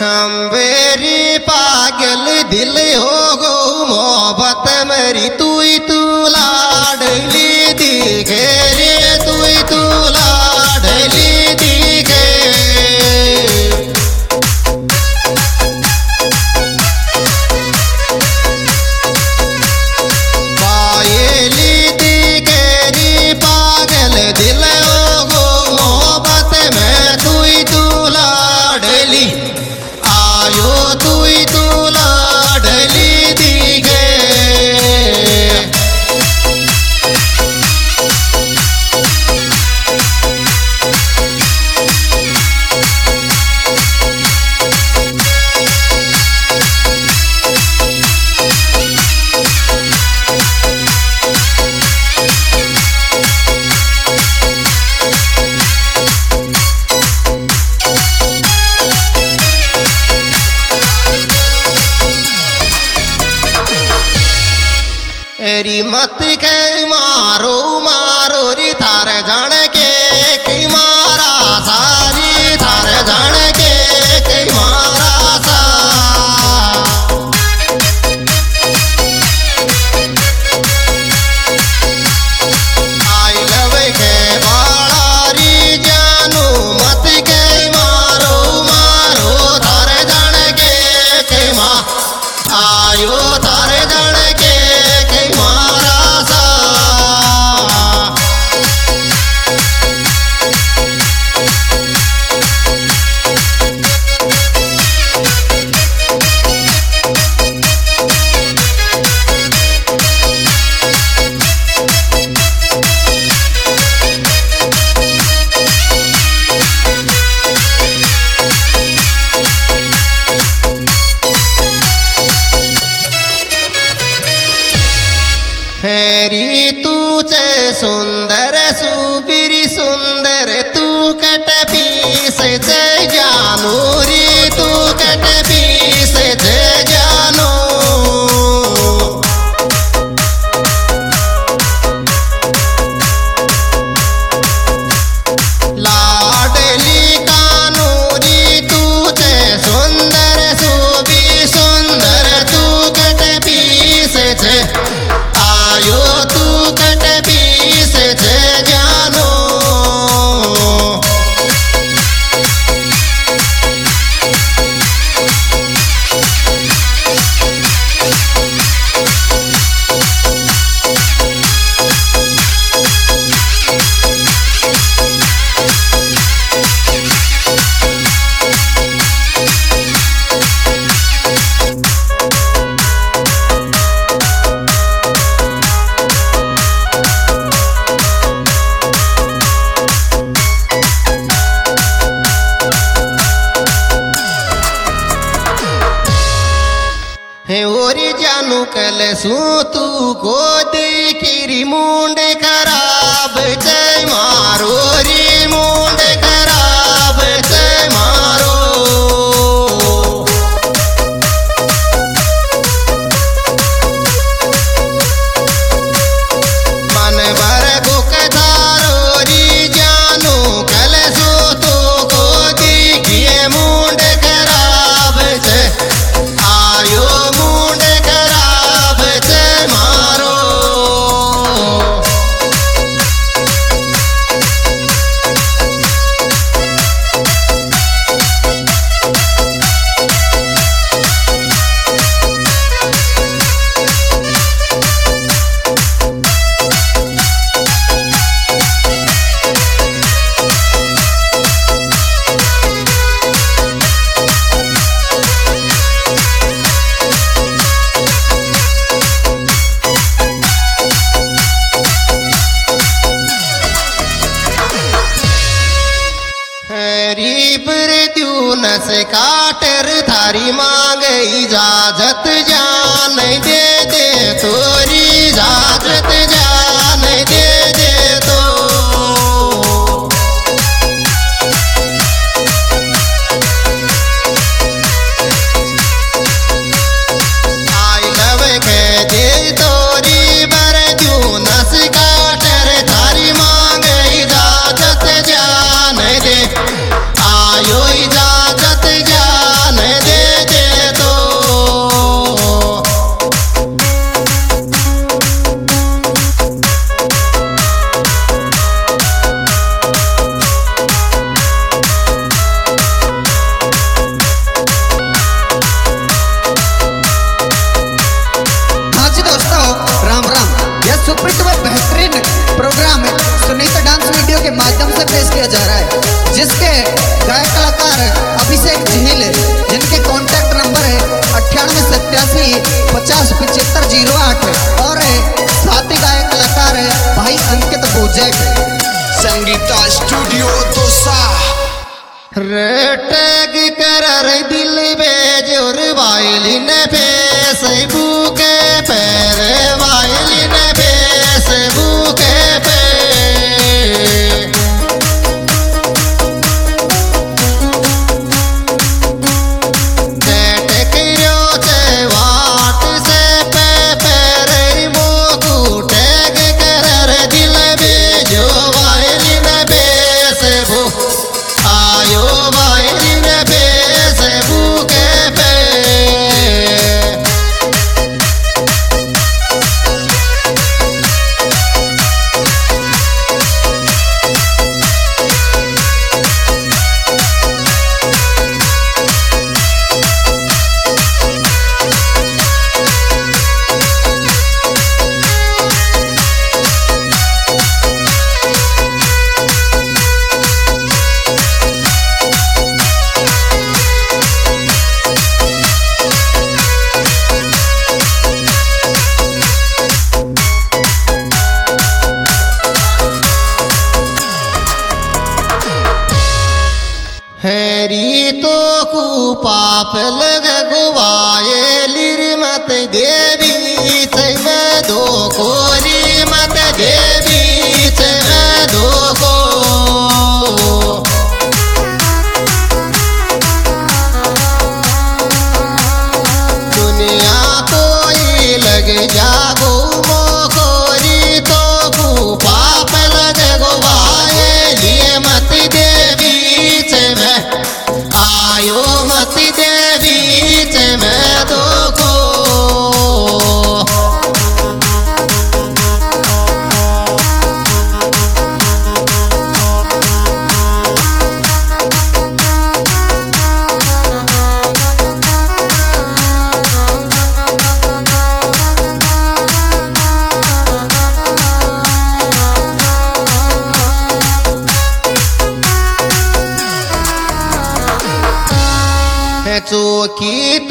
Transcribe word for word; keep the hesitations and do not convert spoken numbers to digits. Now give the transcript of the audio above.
हम बेरी पागल दिल हो गो मोहब्बत मेरी तुई तू लाडली दिखे रे तुई तू लाडली दिखे पायली दिखे री पागल दिल हो गो मोहब्बत में तुई तू लाडली आयो तुई तू लाडली दिखे एरी मत के मारो मारो री थार जान के कि मारा सारी थार जान के कि मारा सा आई लव के बाड़ी जानू मत के मारो मारो थार जान के कि माँ आयो थार जान के फेरी तूचे सुंदर सुबिरी सुंदर तू कट पीस जय जानू री तू कट पीस जय जानू लाडली कानूरी तूचे सुंदर सुबी सुंदर तू कट पीस जय आयो तू कट पीस जय जानो ओरी जानू कल सू तू गोद किरी मुंड खराब जय मारो री मुंड खराब जय मारो मन भर गुक धारो री जानू कल सू तू गोद किए मुंड खराब जय आयो मुंड खराब जय मारो नस काटर थारी मांग इजाजत जान दे दे तोरी इजाजत जान दे दे तो आई लव के दे तोरी बर जू नस काटर थारी मांग इजाजत जान दे आयो इजाजत जान दिया जा रहा है, जिसके गायक कलाकार अभिषेक झील, जिनके कॉन्टैक्ट नंबर है अट्ठानवे सत्तासी पचास पचहत्तर जीरो आठ, और साथी गायक कलाकार है भाई अंकित भोजक। संगीता स्टूडियो दोसा रेटग कर दिल बेजोर वायलिन फेसबुक पर वायलिन फेसबुक पे चैट करो चे व्हाट्सएप पर मोकू टैग कर दिल बेजो वायलिन फेसबुक आयो वायलिन फेसबुक पे हैरी तो कु पाप लग गुवाए लिर मत देवी चैन दो कोरी मत देवी चैन दो को दुनिया कोई लग जागो मोकोरी तो कु पाप लग गुवाए लिए मत देवी आयो मत देवी चे मैं तो को चौकी